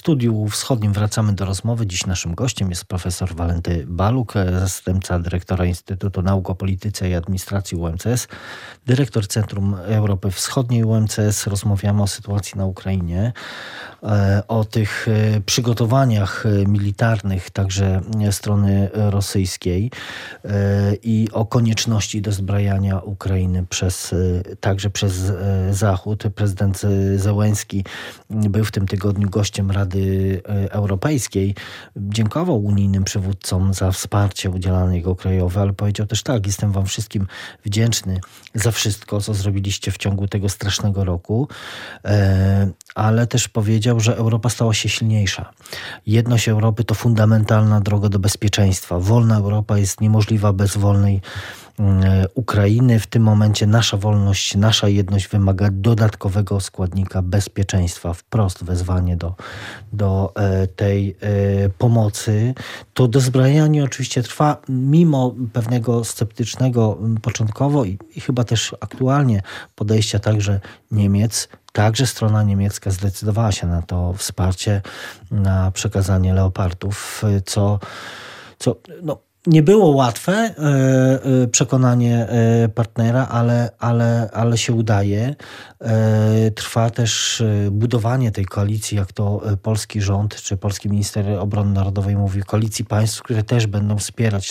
Studiu Wschodnim wracamy do rozmowy. Dziś naszym gościem jest profesor Walenty Baluk, zastępca dyrektora Instytutu Nauk o Polityce i Administracji UMCS, dyrektor Centrum Europy Wschodniej UMCS. Rozmawiamy o sytuacji na Ukrainie, o tych przygotowaniach militarnych także strony rosyjskiej i o konieczności dozbrajania Ukrainy także przez Zachód. Prezydent Zełenski był w tym tygodniu gościem Rady Europejskiej. Dziękował unijnym przywódcom za wsparcie udzielane jego krajowi, ale powiedział też tak: jestem wam wszystkim wdzięczny za wszystko, co zrobiliście w ciągu tego strasznego roku, ale też powiedział, że Europa stała się silniejsza. Jedność Europy to fundamentalna droga do bezpieczeństwa. Wolna Europa jest niemożliwa bez wolnej Ukrainy. W tym momencie nasza wolność, nasza jedność wymaga dodatkowego składnika bezpieczeństwa. Wprost wezwanie do tej pomocy. To dozbrajanie oczywiście trwa mimo pewnego sceptycznego początkowo i chyba też aktualnie podejścia także Niemiec. Także strona niemiecka zdecydowała się na to wsparcie, na przekazanie leopardów, co nie było łatwe przekonanie partnera, ale się udaje. Trwa też budowanie tej koalicji, jak to polski rząd czy polski minister obrony narodowej mówi, koalicji państw, które też będą wspierać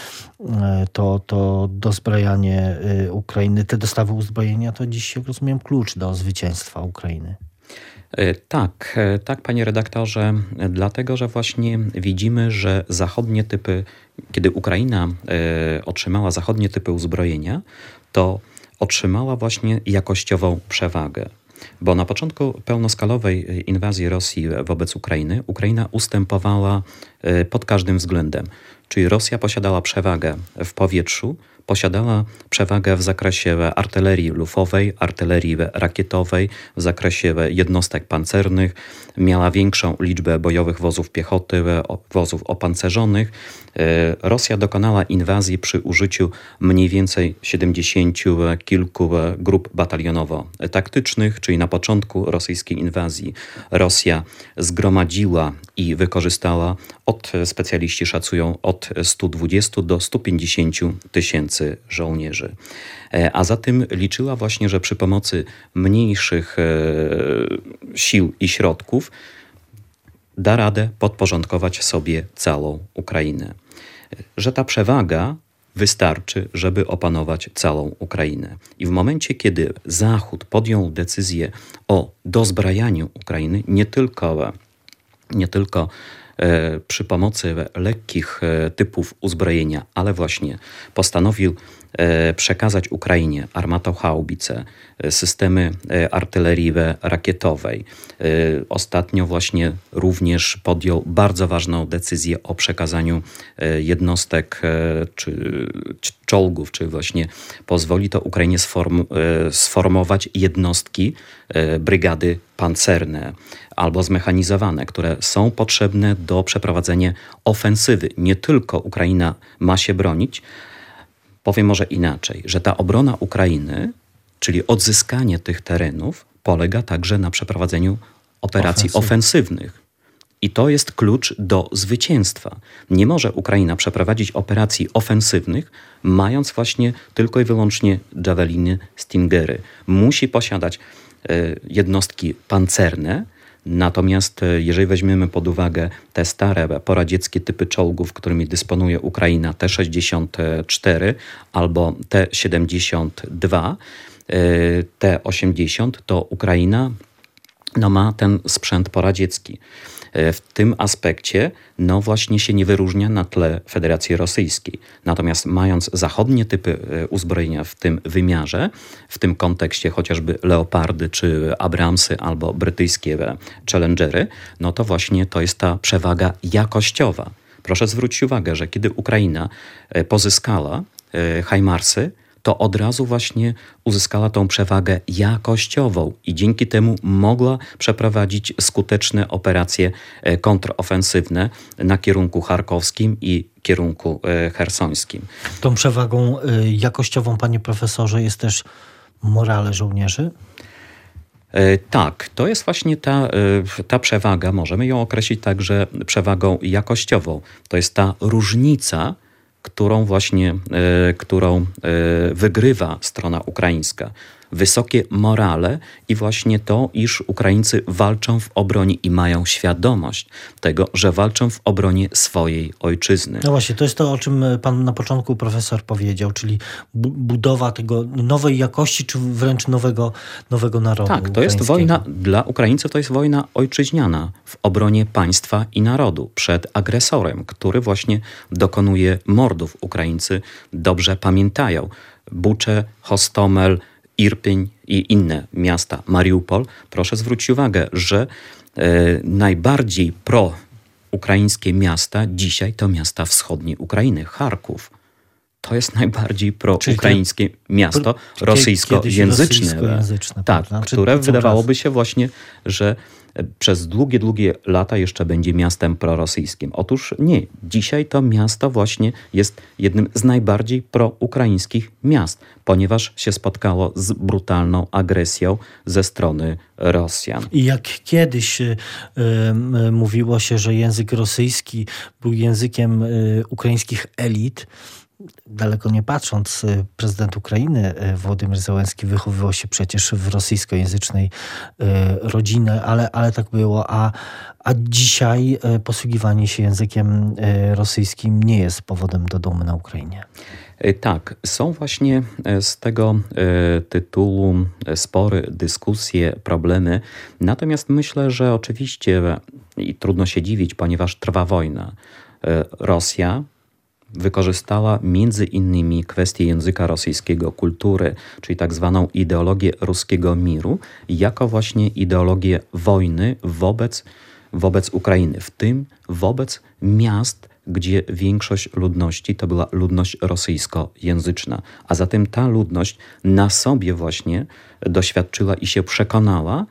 to dozbrajanie Ukrainy. Te dostawy uzbrojenia to dziś, jak rozumiem, klucz do zwycięstwa Ukrainy. Tak, panie redaktorze, dlatego, że właśnie widzimy, że zachodnie typy, kiedy Ukraina otrzymała zachodnie typy uzbrojenia, to otrzymała właśnie jakościową przewagę. Bo na początku pełnoskalowej inwazji Rosji wobec Ukrainy, Ukraina ustępowała pod każdym względem. Czyli Rosja posiadała przewagę w powietrzu, posiadała przewagę w zakresie artylerii lufowej, artylerii rakietowej, w zakresie jednostek pancernych, miała większą liczbę bojowych wozów piechoty, wozów opancerzonych. Rosja dokonała inwazji przy użyciu mniej więcej 70 kilku grup batalionowo-taktycznych, czyli na początku rosyjskiej inwazji Rosja zgromadziła i wykorzystała, specjaliści szacują, od 120 do 150 tysięcy żołnierzy. A zatem liczyła właśnie, że przy pomocy mniejszych sił i środków da radę podporządkować sobie całą Ukrainę. Że ta przewaga wystarczy, żeby opanować całą Ukrainę. I w momencie, kiedy Zachód podjął decyzję o dozbrajaniu Ukrainy, nie tylko przy pomocy lekkich typów uzbrojenia, ale właśnie postanowił przekazać Ukrainie armatohaubice, systemy artylerii rakietowej. Ostatnio właśnie również podjął bardzo ważną decyzję o przekazaniu jednostek czy czołgów, czy właśnie pozwoli to Ukrainie sformować jednostki, brygady pancerne albo zmechanizowane, które są potrzebne do przeprowadzenia ofensywy. Nie tylko Ukraina ma się bronić, powiem może inaczej, że ta obrona Ukrainy, czyli odzyskanie tych terenów, polega także na przeprowadzeniu operacji ofensywnych. I to jest klucz do zwycięstwa. Nie może Ukraina przeprowadzić operacji ofensywnych, mając właśnie tylko i wyłącznie Javeliny, Stingery. Musi posiadać jednostki pancerne. Natomiast jeżeli weźmiemy pod uwagę te stare, poradzieckie typy czołgów, którymi dysponuje Ukraina, T-64 albo T-72, T-80, to Ukraina ma ten sprzęt poradziecki. W tym aspekcie właśnie się nie wyróżnia na tle Federacji Rosyjskiej. Natomiast mając zachodnie typy uzbrojenia w tym wymiarze, w tym kontekście chociażby Leopardy czy Abramsy albo brytyjskie Challengery, to właśnie to jest ta przewaga jakościowa. Proszę zwrócić uwagę, że kiedy Ukraina pozyskała HIMARSy, to od razu właśnie uzyskała tą przewagę jakościową i dzięki temu mogła przeprowadzić skuteczne operacje kontrofensywne na kierunku charkowskim i kierunku chersońskim. Tą przewagą jakościową, panie profesorze, jest też morale żołnierzy? Tak, to jest właśnie ta przewaga, możemy ją określić także przewagą jakościową. To jest ta różnica, którą wygrywa strona ukraińska. Wysokie morale i właśnie to, iż Ukraińcy walczą w obronie i mają świadomość tego, że walczą w obronie swojej ojczyzny. No właśnie, to jest to, o czym pan na początku profesor powiedział, czyli budowa tego nowej jakości, czy wręcz nowego narodu. Tak, to jest wojna, dla Ukraińców to jest wojna ojczyźniana w obronie państwa i narodu przed agresorem, który właśnie dokonuje mordów. Ukraińcy dobrze pamiętają. Bucze, Hostomel, Irpień i inne miasta, Mariupol. Proszę zwrócić uwagę, że najbardziej proukraińskie miasta dzisiaj to miasta wschodniej Ukrainy. Charków. To jest najbardziej proukraińskie miasto rosyjskojęzyczne. Tak, które wydawałoby się właśnie, że przez długie lata jeszcze będzie miastem prorosyjskim. Otóż nie. Dzisiaj to miasto właśnie jest jednym z najbardziej proukraińskich miast, ponieważ się spotkało z brutalną agresją ze strony Rosjan. I jak kiedyś mówiło się, że język rosyjski był językiem ukraińskich elit, daleko nie patrząc, prezydent Ukrainy Wołodymyr Zełenski wychowywał się przecież w rosyjskojęzycznej rodzinie, ale tak było, a dzisiaj posługiwanie się językiem rosyjskim nie jest powodem do dumy na Ukrainie. Tak, są właśnie z tego tytułu spory, dyskusje, problemy. Natomiast myślę, że oczywiście i trudno się dziwić, ponieważ trwa wojna. Rosja wykorzystała między innymi kwestię języka rosyjskiego, kultury, czyli tak zwaną ideologię ruskiego miru, jako właśnie ideologię wojny wobec Ukrainy, w tym wobec miast, gdzie większość ludności to była ludność rosyjskojęzyczna. A zatem ta ludność na sobie właśnie doświadczyła i się przekonała,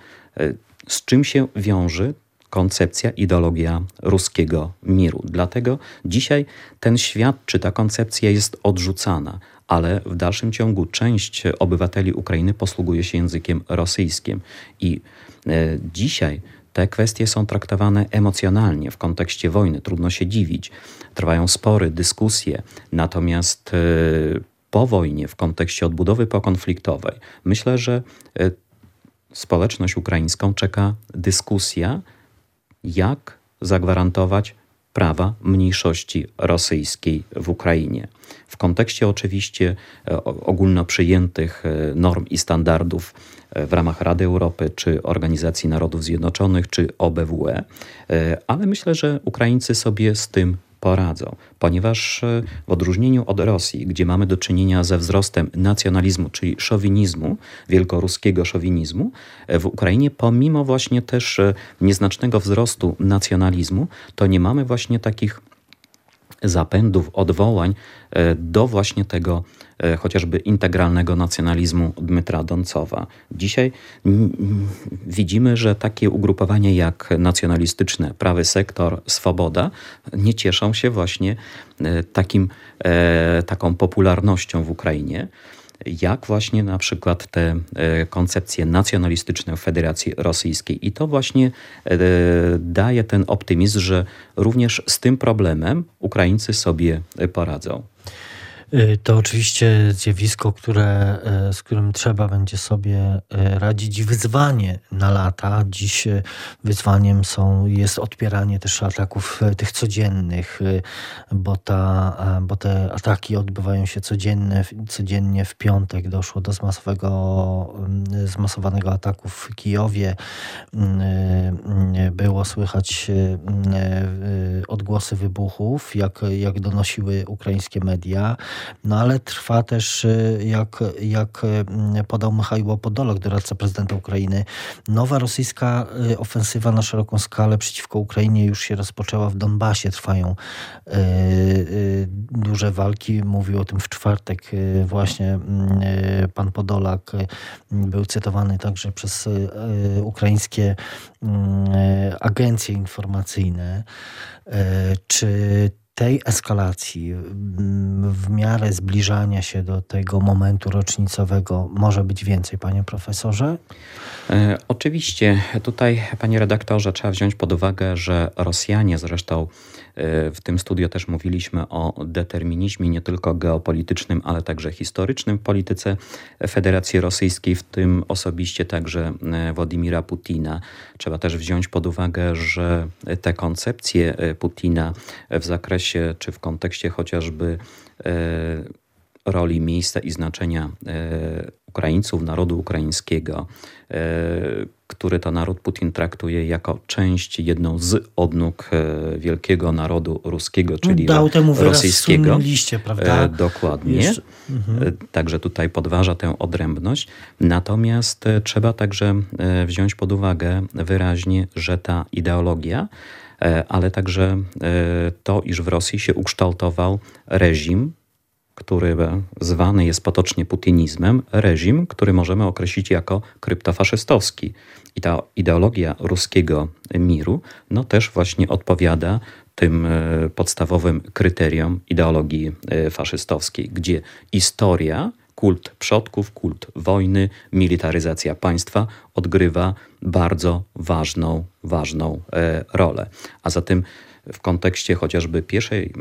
z czym się wiąże koncepcja, ideologia ruskiego miru. Dlatego dzisiaj ten świat, czy ta koncepcja jest odrzucana, ale w dalszym ciągu część obywateli Ukrainy posługuje się językiem rosyjskim. I dzisiaj te kwestie są traktowane emocjonalnie w kontekście wojny. Trudno się dziwić. Trwają spory, dyskusje. Natomiast po wojnie, w kontekście odbudowy pokonfliktowej, myślę, że społeczność ukraińską czeka dyskusja, jak zagwarantować prawa mniejszości rosyjskiej w Ukrainie. W kontekście oczywiście ogólnoprzyjętych norm i standardów w ramach Rady Europy, czy Organizacji Narodów Zjednoczonych, czy OBWE, ale myślę, że Ukraińcy sobie z tym poradzą, ponieważ w odróżnieniu od Rosji, gdzie mamy do czynienia ze wzrostem nacjonalizmu, czyli szowinizmu, wielkoruskiego szowinizmu, w Ukrainie pomimo właśnie też nieznacznego wzrostu nacjonalizmu, to nie mamy właśnie takich zapędów, odwołań do właśnie tego chociażby integralnego nacjonalizmu Dmytra Doncowa. Dzisiaj widzimy, że takie ugrupowania jak nacjonalistyczne Prawy Sektor, Swoboda nie cieszą się właśnie taką popularnością w Ukrainie, jak właśnie na przykład te koncepcje nacjonalistyczne w Federacji Rosyjskiej. I to właśnie daje ten optymizm, że również z tym problemem Ukraińcy sobie poradzą. To oczywiście zjawisko, z którym trzeba będzie sobie radzić. Wyzwanie na lata. Dziś wyzwaniem jest odpieranie też ataków tych codziennych, bo te ataki odbywają się codziennie. W piątek doszło do zmasowanego ataku w Kijowie. Było słychać odgłosy wybuchów, jak donosiły ukraińskie media. No ale trwa też, jak podał Michał Podolak, doradca prezydenta Ukrainy, nowa rosyjska ofensywa na szeroką skalę przeciwko Ukrainie już się rozpoczęła w Donbasie. Trwają duże walki. Mówił o tym w czwartek właśnie pan Podolak. Był cytowany także przez ukraińskie agencje informacyjne. Czy tej eskalacji w miarę zbliżania się do tego momentu rocznicowego może być więcej, panie profesorze? Oczywiście. Tutaj, panie redaktorze, trzeba wziąć pod uwagę, że Rosjanie, zresztą w tym studiu też mówiliśmy o determinizmie nie tylko geopolitycznym, ale także historycznym w polityce Federacji Rosyjskiej, w tym osobiście także Władimira Putina. Trzeba też wziąć pod uwagę, że te koncepcje Putina w zakresie czy w kontekście chociażby roli, miejsca i znaczenia Ukraińców, narodu ukraińskiego, który to naród Putin traktuje jako część, jedną z odnóg wielkiego narodu ruskiego, czyli dał temu wyraz rosyjskiego. w liście, prawda? Dokładnie. Także tutaj podważa tę odrębność. Natomiast trzeba także wziąć pod uwagę wyraźnie, że ta ideologia, ale także to, iż w Rosji się ukształtował reżim, który zwany jest potocznie putinizmem, reżim, który możemy określić jako kryptofaszystowski. I ta ideologia ruskiego miru też właśnie odpowiada tym podstawowym kryteriom ideologii faszystowskiej, gdzie historia, kult przodków, kult wojny, militaryzacja państwa odgrywa bardzo ważną rolę. A zatem w kontekście chociażby pierwszej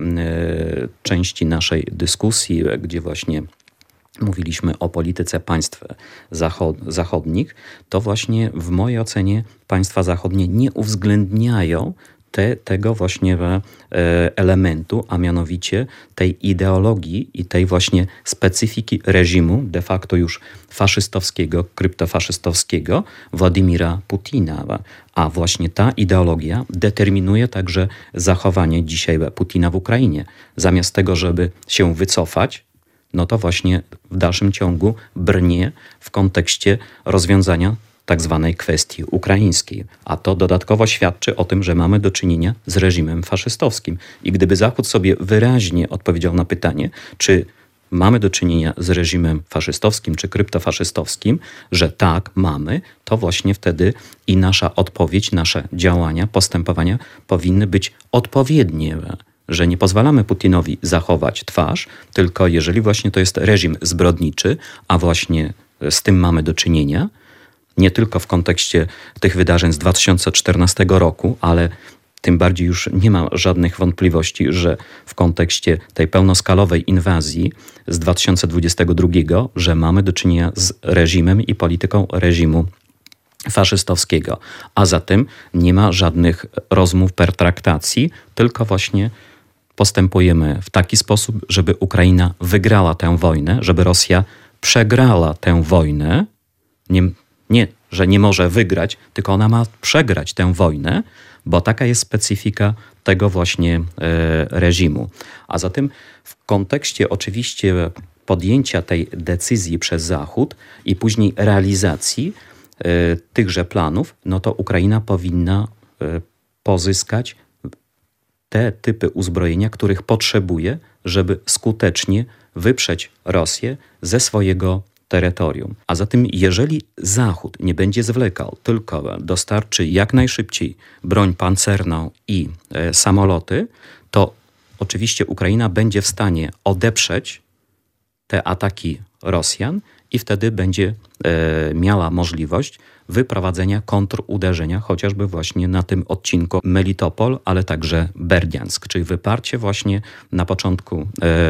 części naszej dyskusji, gdzie właśnie mówiliśmy o polityce państw zachodnich, to właśnie w mojej ocenie państwa zachodnie nie uwzględniają tego właśnie elementu, a mianowicie tej ideologii i tej właśnie specyfiki reżimu de facto już faszystowskiego, kryptofaszystowskiego Władimira Putina. A właśnie ta ideologia determinuje także zachowanie dzisiaj Putina w Ukrainie. Zamiast tego, żeby się wycofać, to właśnie w dalszym ciągu brnie w kontekście rozwiązania tak zwanej kwestii ukraińskiej. A to dodatkowo świadczy o tym, że mamy do czynienia z reżimem faszystowskim. I gdyby Zachód sobie wyraźnie odpowiedział na pytanie, czy mamy do czynienia z reżimem faszystowskim czy kryptofaszystowskim, że tak, mamy, to właśnie wtedy i nasza odpowiedź, nasze działania, postępowania powinny być odpowiednie, że nie pozwalamy Putinowi zachować twarz, tylko jeżeli właśnie to jest reżim zbrodniczy, a właśnie z tym mamy do czynienia, nie tylko w kontekście tych wydarzeń z 2014 roku, ale tym bardziej już nie ma żadnych wątpliwości, że w kontekście tej pełnoskalowej inwazji z 2022, że mamy do czynienia z reżimem i polityką reżimu faszystowskiego. A zatem nie ma żadnych rozmów, pertraktacji, tylko właśnie postępujemy w taki sposób, żeby Ukraina wygrała tę wojnę, żeby Rosja przegrała tę wojnę. Nie, że nie może wygrać, tylko ona ma przegrać tę wojnę, bo taka jest specyfika tego właśnie reżimu. A zatem w kontekście oczywiście podjęcia tej decyzji przez Zachód i później realizacji tychże planów, to Ukraina powinna pozyskać te typy uzbrojenia, których potrzebuje, żeby skutecznie wyprzeć Rosję ze swojego terytorium. A zatem jeżeli Zachód nie będzie zwlekał, tylko dostarczy jak najszybciej broń pancerną i samoloty, to oczywiście Ukraina będzie w stanie odeprzeć te ataki Rosjan i wtedy będzie miała możliwość wyprowadzenia kontruderzenia, chociażby właśnie na tym odcinku Melitopol, ale także Berdiansk, czyli wyparcie właśnie na początku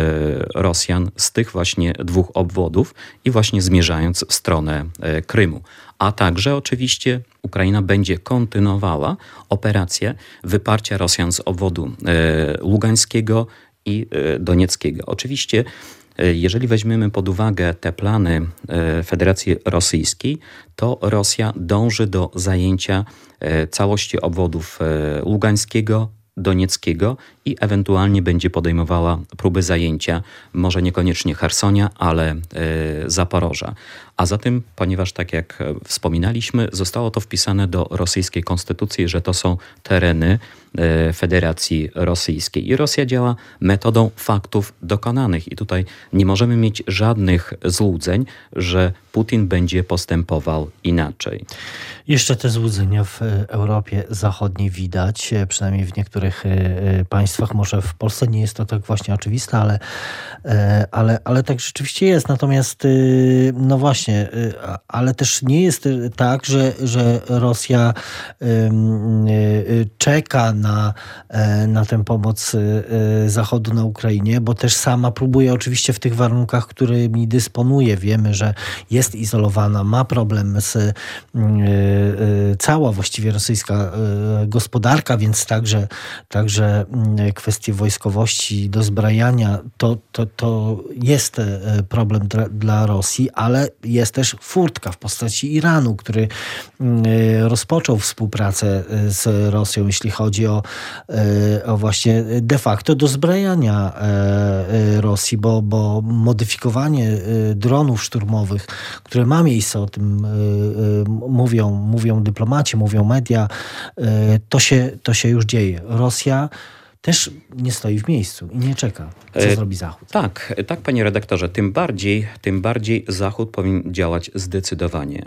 Rosjan z tych właśnie dwóch obwodów i właśnie zmierzając w stronę Krymu. A także oczywiście Ukraina będzie kontynuowała operację wyparcia Rosjan z obwodu lugańskiego i donieckiego. Oczywiście jeżeli weźmiemy pod uwagę te plany Federacji Rosyjskiej, to Rosja dąży do zajęcia całości obwodów lugańskiego, donieckiego i ewentualnie będzie podejmowała próby zajęcia może niekoniecznie Chersonia, ale Zaporoża. A zatem, ponieważ tak jak wspominaliśmy, zostało to wpisane do rosyjskiej konstytucji, że to są tereny Federacji Rosyjskiej. I Rosja działa metodą faktów dokonanych. I tutaj nie możemy mieć żadnych złudzeń, że Putin będzie postępował inaczej. Jeszcze te złudzenia w Europie Zachodniej widać, przynajmniej w niektórych państwach. Może w Polsce nie jest to tak właśnie oczywiste, ale tak rzeczywiście jest. Natomiast no właśnie, ale też nie jest tak, że Rosja czeka na tę pomoc Zachodu na Ukrainie, bo też sama próbuje oczywiście w tych warunkach, którymi dysponuje. Wiemy, że jest izolowana, ma problem z cała właściwie rosyjska gospodarka, więc także kwestie wojskowości, dozbrajania, to jest problem dla Rosji, ale jest też furtka w postaci Iranu, który rozpoczął współpracę z Rosją, jeśli chodzi o właśnie de facto dozbrajania Rosji, bo modyfikowanie dronów szturmowych, które ma miejsce, o tym mówią dyplomaci, mówią media, to się już dzieje. Rosja też nie stoi w miejscu i nie czeka, co zrobi Zachód. Tak, panie redaktorze, tym bardziej Zachód powinien działać zdecydowanie.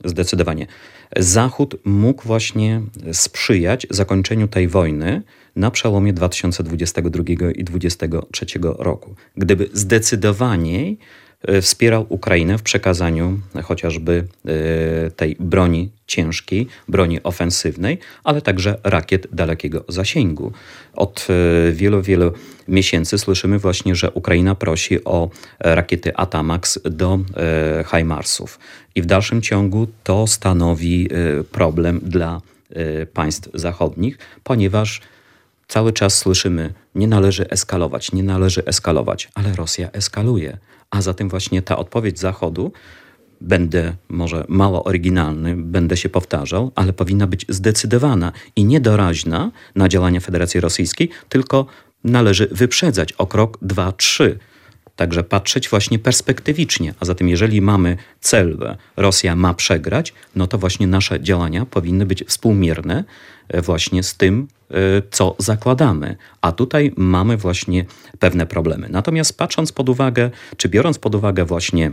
Zachód mógł właśnie sprzyjać zakończeniu tej wojny na przełomie 2022 i 2023 roku. Gdyby zdecydowaniej wspierał Ukrainę w przekazaniu chociażby tej broni ciężkiej, broni ofensywnej, ale także rakiet dalekiego zasięgu. Od wielu miesięcy słyszymy właśnie, że Ukraina prosi o rakiety Atamax do HIMARS-ów. I w dalszym ciągu to stanowi problem dla państw zachodnich, ponieważ cały czas słyszymy, nie należy eskalować, ale Rosja eskaluje. A zatem właśnie ta odpowiedź Zachodu, będę może mało oryginalny, będę się powtarzał, ale powinna być zdecydowana i niedoraźna na działania Federacji Rosyjskiej, tylko należy wyprzedzać o krok, 2, 3. Także patrzeć właśnie perspektywicznie. A zatem jeżeli mamy cel, Rosja ma przegrać, no to właśnie nasze działania powinny być współmierne właśnie z tym, co zakładamy. A tutaj mamy właśnie pewne problemy. Natomiast patrząc pod uwagę, czy biorąc pod uwagę właśnie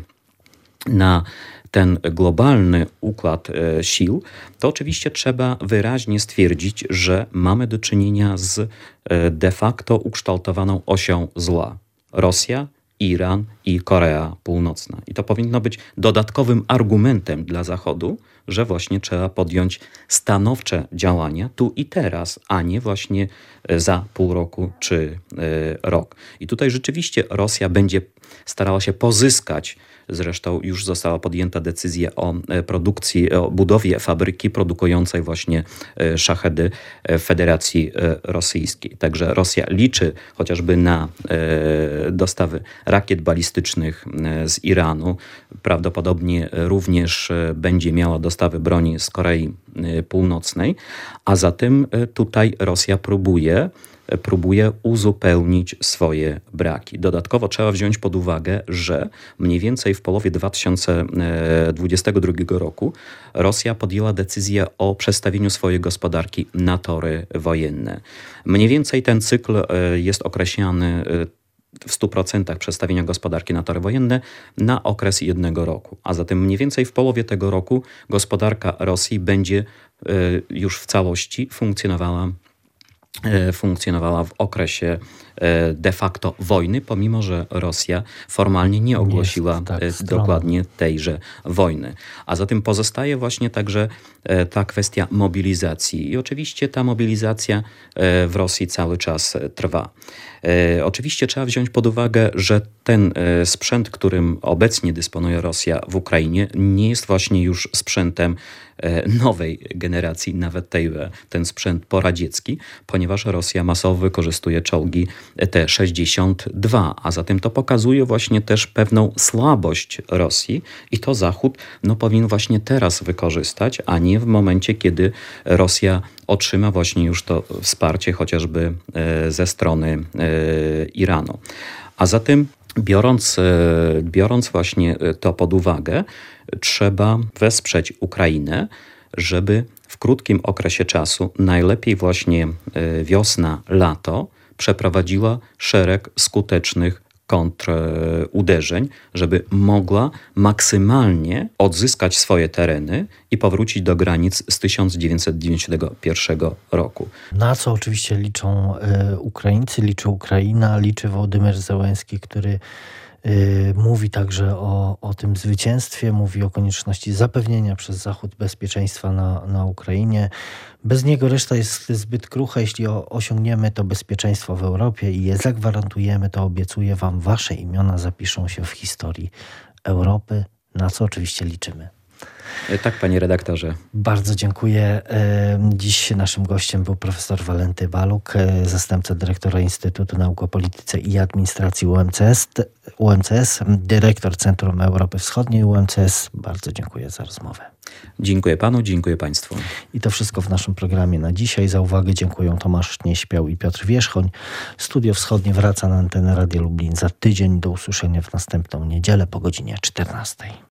na ten globalny układ sił, to oczywiście trzeba wyraźnie stwierdzić, że mamy do czynienia z de facto ukształtowaną osią zła. Rosja, Iran i Korea Północna. I to powinno być dodatkowym argumentem dla Zachodu, że właśnie trzeba podjąć stanowcze działania tu i teraz, a nie właśnie za pół roku czy rok. I tutaj rzeczywiście Rosja będzie starała się pozyskać, zresztą już została podjęta decyzja o produkcji, o budowie fabryki produkującej właśnie szachedy w Federacji Rosyjskiej. Także Rosja liczy chociażby na dostawy rakiet balistycznych z Iranu. Prawdopodobnie również będzie miała dostawy broni z Korei Północnej, a zatem tutaj Rosja próbuje uzupełnić swoje braki. Dodatkowo trzeba wziąć pod uwagę, że mniej więcej w połowie 2022 roku Rosja podjęła decyzję o przestawieniu swojej gospodarki na tory wojenne. Mniej więcej ten cykl jest określany w 100% przestawienia gospodarki na tory wojenne na okres 1 roku. A zatem mniej więcej w połowie tego roku gospodarka Rosji będzie już w całości funkcjonowała w okresie de facto wojny, pomimo że Rosja formalnie nie ogłosiła dokładnie tejże wojny. A zatem pozostaje właśnie także ta kwestia mobilizacji. I oczywiście ta mobilizacja w Rosji cały czas trwa. Oczywiście trzeba wziąć pod uwagę, że ten sprzęt, którym obecnie dysponuje Rosja w Ukrainie, nie jest właśnie już sprzętem nowej generacji, nawet ten sprzęt poradziecki, ponieważ Rosja masowo wykorzystuje czołgi T-62, a zatem to pokazuje właśnie też pewną słabość Rosji i to Zachód powinien właśnie teraz wykorzystać, a nie w momencie, kiedy Rosja otrzyma właśnie już to wsparcie chociażby ze strony Iranu. A zatem Biorąc właśnie to pod uwagę, trzeba wesprzeć Ukrainę, żeby w krótkim okresie czasu, najlepiej właśnie wiosna, lato, przeprowadziła szereg skutecznych kontruderzeń, żeby mogła maksymalnie odzyskać swoje tereny i powrócić do granic z 1991 roku. Na co oczywiście liczą Ukraińcy, liczy Ukraina, liczy Wołodymyr Zełenski, który mówi także o tym zwycięstwie, mówi o konieczności zapewnienia przez Zachód bezpieczeństwa na Ukrainie. Bez niego reszta jest zbyt krucha. Jeśli osiągniemy to bezpieczeństwo w Europie i je zagwarantujemy, to obiecuję wam, wasze imiona zapiszą się w historii Europy, na co oczywiście liczymy. Tak, panie redaktorze. Bardzo dziękuję. Dziś naszym gościem był profesor Walenty Baluk, zastępca dyrektora Instytutu Nauk o Polityce i Administracji UMCS, dyrektor Centrum Europy Wschodniej UMCS. Bardzo dziękuję za rozmowę. Dziękuję panu, dziękuję państwu. I to wszystko w naszym programie na dzisiaj. Za uwagę dziękuję Tomasz Nieśpiał i Piotr Wierzchoń. Studio Wschodnie wraca na antenę Radia Lublin za tydzień. Do usłyszenia w następną niedzielę po godzinie 14.